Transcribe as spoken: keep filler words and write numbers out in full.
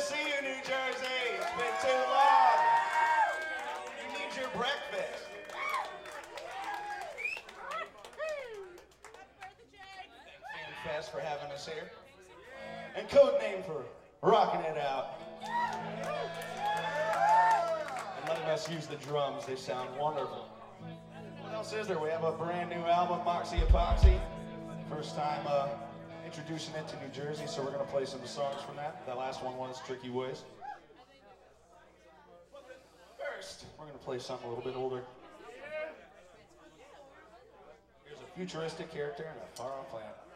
see you, New Jersey. It's been too long. You need your breakfast. Thanks, FanFest, for having us here. And Codename for rocking it out. And letting us use the drums. They sound wonderful. What else is there? We have a brand new album, Moxie Epoxy. First time uh, introducing it to New Jersey, so we're going to play some of the songs from that. That last one was Tricky Ways. First, we're going to play something a little bit older. Here's a futuristic character in a far-off planet.